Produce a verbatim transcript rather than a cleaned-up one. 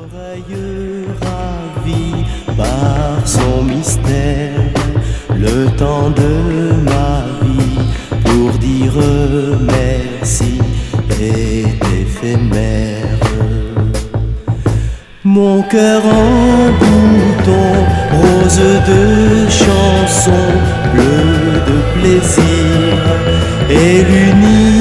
Merveilleux, ravi par son mystère, le temps de ma vie pour dire merci est éphémère. Mon cœur en bouton, rose de chanson, bleu de plaisir, et l'univers